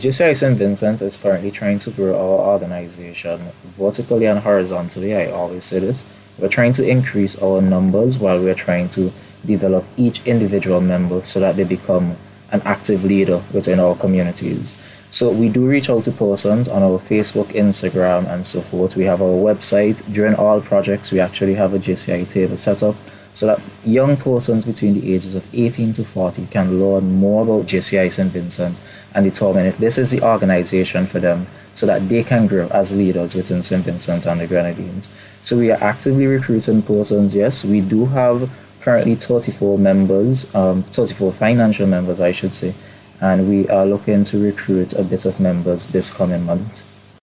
JCI St. Vincent is currently trying to grow our organization vertically and horizontally. I always say this. We're trying to increase our numbers while we're trying to develop each individual member so that they become an active leader within our communities. So we do reach out to persons on our Facebook, Instagram, and so forth. We have our website. During all projects, we actually have a JCI table set up so that young persons between the ages of 18 to 40 can learn more about JCI St. Vincent and determine if this is the organization for them so that they can grow as leaders within St. Vincent and the Grenadines. So we are actively recruiting persons. Yes, we do have currently 34 members, 34 financial members, I should say, and we are looking to recruit a bit of members this coming month.